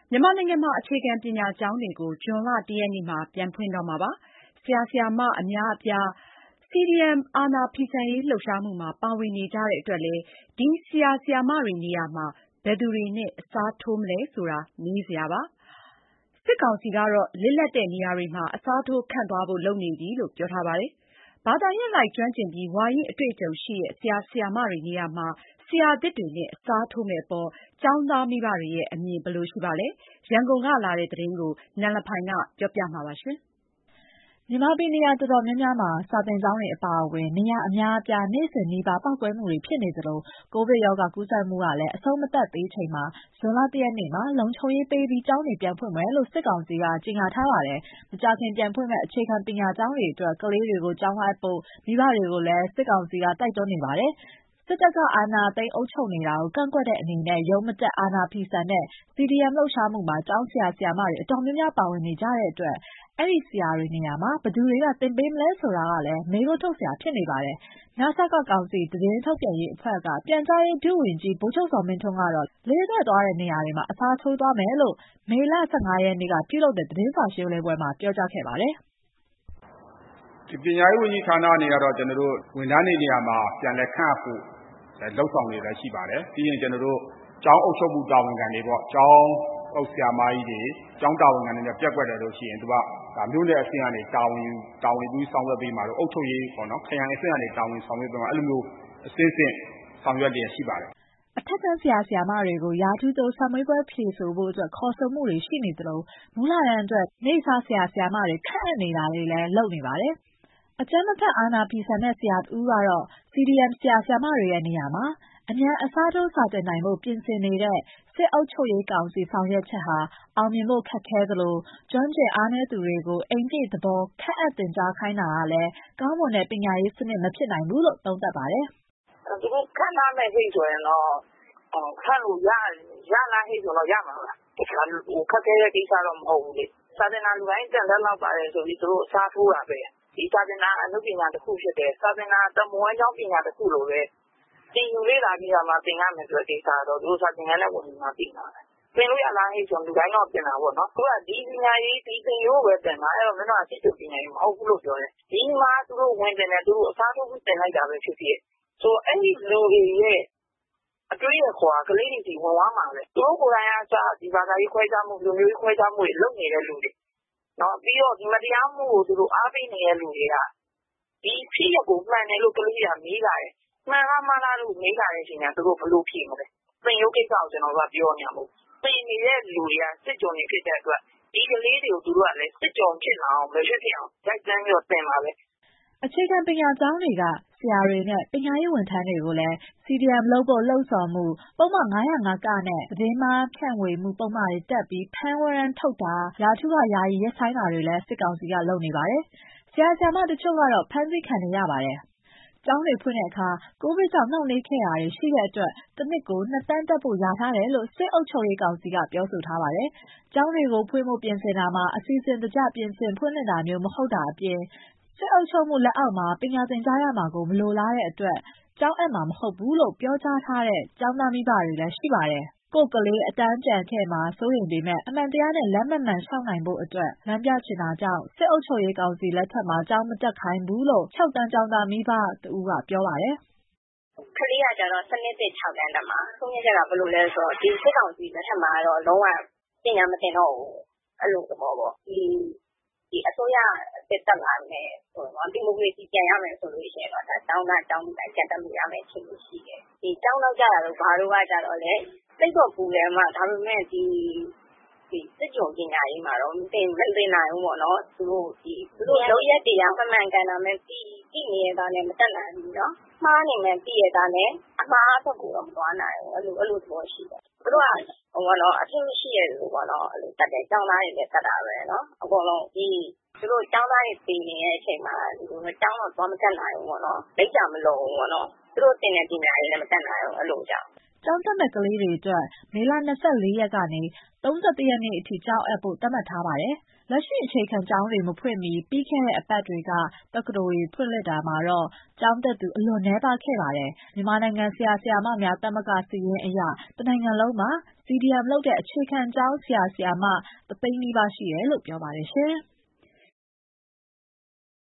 မြန်မာနိုင်ငံမှာအခြေခံပညာကျောင်းတွေကိုဇွန်လ ၁ ရက်နေ့မှာပြန်ဖွင့်တော့မှာပါ။ဆရာဆရာမအများအပြား CDM အာဏာဖီဆန်ရေးလှုပ်ရှားမှုမှာပါဝင်နေကြတဲ့အတွက်လည်းဒီဆရာဆရာမတွေနေရာမှာဘယ်သူတွေနဲ့အစားထိုးမလဲဆိုတာမေးစရာပါ။စစ်ကောင်စီကတော့လစ်လပ်တဲ့နေရာတွေမှာအစားထိုးခန့်သွားဖို့လုပ်နေပြီလို့ပြောထားပါတယ်။ဘာသာရပ်လိုက်ကျွမ်းကျင်ပြီးဝါရင့်အတွေ့အကြုံရှိတဲ့ဆရာဆရာမတွေနေရာမှာဆရာသစ်တွေနဲ့အစားထိုးမယ့်အပေါ်ကျောင်းသားမိဘတွေရဲ့အမြင်ဘယ်လိုရှိပါလဲ။ရန်ကုန်ကလာတဲ့သတင်းကိုနန်လဖိုင်ကပြောပြမှာပါ။မြန်မာပြည်နေရာတော်တော်များများမှာစာသင်ကျောင်းတွေအပါအဝင်နေရာအများအပြားနေ့စဉ်နီးပါးပေါက်ကွဲမှုတွေဖြစ်နေသလိုကိုဗစ်ရောဂါကူးစက်မှုကလည်းအဆုံးမသတ်သေးချိန်မှာဇွန်လ ၁ ရက်နေ့မှာလုံခြုံရေးပေးပြီးကျောင်းတွေပြန်ဖွင့်မယ်လို့စစ်ကောင်စီကကြေညာထားပါတယ်။မကြာခင်ပြန်ဖွင့်မယ့်အခြေခံပညာကျောင်းတွေအတွက်ကလေးတွေကိုကျောင်းအပ်ဖို့မိဘတွေကိုလည်းစစ်ကောင်စီကတိုက်တွန်းနေပါတယ်။စစ်တပ်ကအာဏာသိမ်းအုပ်ချုပ်နေတာကိုကန့်ကွက်တဲ့အနေနဲ့ရုံးမတက်အာဏာဖီဆန်တဲ့ CDM လှုပ်ရှားမှုမှာကျောင်းဆရာဆရာမတွေအတော်များများပါဝင်နေကြတဲ့အတွက်အဲ့ဒီဆရာတွေနေရာမှာဘယ်သူတွေကသင်ပေးမလဲဆိုတာကလည်းမေးခွန်းထုတ်စရာဖြစ်နေပါတယ်။နစကကောင်စီသတင်းထုတ်ပြန်ရေးအဖွဲ့ကပြန်ကြားရေးဒုဝန်ကြီးဗိုလ်ချုပ်ဇော်မင်းထွန်းကတော့လစ်လပ်သွားတဲ့နေရာတွေမှာအစားထိုးသွားမယ်လို့မေလ 15 ရက်နေ့ကပြုလုပ်တဲ့သတင်းစာရှင်းလင်းပွဲမှာပြောကြားခဲ့ပါတယ်။ပညာရေးဝန်ကြီးဌာနအနေနဲ့ကတော့ကျွန်တော်တို့ဝန်ထမ်းတွေနေရာမှာပြန်လည်ခန့်အပ်ဖို့လှုပ်ဆောင်နေလည်းရှိပါတယ်။ပြီးရင်ကျွန်တော်တို့ကျောင်းအုပ်ချုပ်မှုတာဝန်ခံတွေပေါ့ကျောင်းအုပ်ဆရာမကြီးတွေကျောင်းတာဝန်ခံတွေနဲ့ပြက်ကွက်တယ်လို့ရှိရင်သူကမြို့နယ်အဆင့်ကနေတာဝန်ပြီးဆောင်ရွက်ပေးမှာလို့အုပ်ချုပ်ရေးပေါ့နော်ခရိုင်အဆင့်ကနေတာဝန်ဆောင်ရွက်ပေးမှာအဲ့လိုမျိုးအဆင့်ဆင့်ဆောင်ရွက်လျက်ရှိပါတယ်အထက်တန်းဆရာဆရာမတွေကိုရာထူးတိုးစာမေးပွဲဖြေဆိုဖို့အတွက်ခေါ်ဆိုမှုတွေရှိနေသလိုမူလတန်းအတွက်နေ့စားဆရာဆရာမတွေခန့်အပ်နေတာတွေလည်းလုပ်နေပါတယ်။အကြမ်းမဖက်အာဏာဖီဆန်တဲ့ဆရာတဦးကတော့ CDM ဆရာဆရာမတွေရဲ့နေရာမှာအမြန်အစားထိုးစာသင်နိုင်ဖို့ပြင်ဆင်နေတဲ့စစ်အုပ်ချုပ်ရေးကောင်စီဆောင်ရွက်ချက်ဟာအောင်မြင်ဖို့ခက်ခဲသလိုကျွမ်းကျင်အားနည်းသူတွေကိုအိမ်ပြည့်သဘောခန့်အပ်သင်ကြားခိုင်းတာကလည်းကောင်းမွန်တဲ့ပညာရေးစနစ်မဖြစ်နိုင်ဘူးလို့သုံးသပ်ပါတယ်။သူခန့်ထားမယ်ဟိဆိုရင်တော့ခန့်လို့ရလားဟိဆိုတော့ရမှာပါ။ခက်ခဲတဲ့ကိစ္စတော့မဟုတ်ဘူးလေ။စာသင်တာလူတိုင်းတက်လက်လောက်ပါတယ်ဆိုပြီးသူတို့အစားထိုးတာပဲ။ဒီစာသင်တာအမှုပညာတစ်ခုဖြစ်တယ်။စာသင်တာတမွေးကျောင်းပညာတစ်ခုလိုပဲ။သင်ယူလေ့လာပြီးတော့မှသင်ရမယ်ဆိုတဲ့ကိစ္စတော့သူတို့စာသင်ခန်းနဲ့ဝင်ပြီးမှသိမှာပဲ။သင်လို့ရလားဟိဆိုလူတိုင်းတော့ပြင်တာပေါ့နော်။သူကဒီပညာရေးဒီသင်ရိုးပဲသင်တာအဲ့တော့မင်းတို့ကစစ်တူပညာရေးမဟုတ်ဘူးလို့ပြောတယ်။ဒီမှာသူတို့ဝင်တင်တယ်သူတို့အစားထိုးပြီးသင်လိုက်တာပဲဖြစ်ဖြစ်။ဆိုအဲ့ဒီလူတွေရဲ့အတွေ့အခေါ်ကလေးတွေဒီဝင်သွားမှာပဲသူတို့ကိုယ်တိုင်ကစာဒီဘာသာရေးခွဲခြားမှုလူမျိုးရေးခွဲခြားမှုတွေလုပ်နေတဲ့လူတွေနော်ပြီးတော့ဒီမတရားမှုကိုသူတို့အားပေးနေတဲ့လူတွေကဒီဖြစ်ရကိုမှန်တယ်လို့ကလေးတွေကမေးလာတယ်မှန်လားမှားလားလို့မေးလာတဲ့အချိန်ကသူတို့ဘလို့ဖြေမလဲသင်ရိုးကိစ္စကိုကျွန်တော်တို့ကပြောနေမှာမဟုတ်သင်နေတဲ့လူတွေကစစ်ကြုံနေဖြစ်တဲ့အတွက်ဒီကလေးတွေကိုသူတို့ကလည်းစစ်ကြုံဖြစ်လာအောင်မဖြစ်ဖြစ်အောင်ရိုက်တန်းပြီးတော့သင်ပါပဲအခြေခံပညာကျောင်းတွေကဆရာတွေနဲ့ပညာရေးဝန်ထမ်းတွေကိုလည်း CDM လုပ်ဖို့လှုံ့ဆော်မှုပုံမှန်905ကနဲ့သတင်းမှားဖြန့်ဝေမှုပုံမှန်တွေတက်ပြီးဖမ်းဝရမ်းထုတ်တာရာထူးကယာယီရပ်ဆိုင်းတာတွေလည်းစစ်ကောင်စီကလုပ်နေပါတယ်။ဆရာဆရာမတချို့ကတော့ဖမ်းဆီးခံနေရပါတယ်။ကျောင်းတွေဖွင့်တဲ့အခါကိုဗစ်ကြောင့်နှောင့်နှေးခဲ့တာတွေရှိတဲ့အတွက်တစ်နှစ်ကို2 တန်းတက်ဖို့လျာထားတယ်လို့စစ်အုပ်ချုပ်ရေးကောင်စီကပြောဆိုထားပါတယ်။ကျောင်းတွေကိုဖွင့်ဖို့ပြင်ဆင်တာမှာအစီအစဉ်တကျပြင်ဆင်ဖွင့်လှစ်တာမျိုးမဟုတ်တာအပြင်စစ်အုပ်ချုပ်မှုလက်အောက်မှာပညာသင်ကြားရမှာကိုမလိုလားတဲ့အတွက်ကျောင်းအပ်မှာမဟုတ်ဘူးလို့ပြောကြားထားတဲ့ကျောင်းသားမိဘတွေလည်းရှိပါတယ်။ကိုယ်ကလေးအတန်းကျန်ခဲ့မှာစိုးရိမ်ပေမဲ့အမှန်တရားနဲ့လမ်းမှန်လျှောက်နိုင်ဖို့အတွက်လမ်းပြချင်တာကြောင့်စစ်အုပ်ချုပ်ရေးကောင်စီလက်ထက်မှာကျောင်းမတက်ခိုင်းဘူးလို့6 တန်းကျောင်းသားမိဘတဦးကပြောပါတယ်။ကလေးကကျတော့စနစ်သစ်6 တန်းတက်မှာဆုံးဖြတ်ချက်ကဘယ်လိုလဲဆိုတော့ဒီစစ်ကောင်စီလက်ထက်မှာတော့လုံးဝပညာမသင်တော့ဘူးအဲ့လိုသဘောပေါ့ဒီအစိုးရတက်လာမယ်ဆိုတော့ဒီမိုကရေစီပြန်ရမယ်ဆိုလို့ရှိရင်တော့ဒါကျောင်းသားကျောင်းသူတိုင်းကျန်တက်လို့ရမယ်အခြေအနေရှိတယ်ဒီကျောင်းတော့ကြတာတော့ဘာလို့ကကြတော့လေစိတ်တော့ပူတယ်မှဒါပေမဲ့ဒီစစ်ကြုံပညာရေးမှာတော့မသင်နိုင်ဘူးပေါ့နော်သူတို့လုံးရက်တရားမှန်မှန်ကန်တာမဲ့ပြီးနေရတာနဲ့မတက်နိုင်ဘူးနော်မှားနေမှပြီးရတာနဲ့အမှားအဖို့ကိုတော့မသွားနိုင်ဘူးအဲ့လိုသဘောရှိတယ်သူတို့ကဟိုကတော့အထင်မရှိရလို့ပေါ့နော်အဲ့လိုတက်တဲ့ကျောင်းသားတွေလည်းတက်တာပဲနော်အကုန်လုံးသူတို့ကျောင်းသားတွေပြင်နေတဲ့အချိန်မှာကျောင်းတော့သွားမတက်နိုင်ဘူးပေါ့နော်လက်ကြမလုံးဘူးပေါ့နော်သူတို့တင်တဲ့ပညာရေးလည်းမတက်နိုင်ဘူးအဲ့လိုကြောင့်ကျောင်းတက်မဲ့ကလေးတွေအတွက်မေလ 24 ရက်ကနေ31 ရက်နေ့အထိကျောင်းအပ်ဖို့သတ်မှတ်ထားပါတယ်လက်ရှိအခြေခံကျောင်းတွေမဖွင့်မီပြီးခဲ့တဲ့အပတ်တွေကတက္ကသိုလ်တွေဖွင့်လှစ်တာမှာတော့ကျောင်းတက်သူအလွန်နည်းပါးခဲ့ပါတယ်။မြန်မာနိုင်ငံဆရာဆရာမများသမဂ္ဂစာရင်းအရတနိုင်ငံလုံးမှာ CDM လုပ်တဲ့အခြေခံကျောင်းဆရာဆရာမ 1,000,000 နီးပါးရှိတယ်လို့ပြောပါတယ်ရှင်။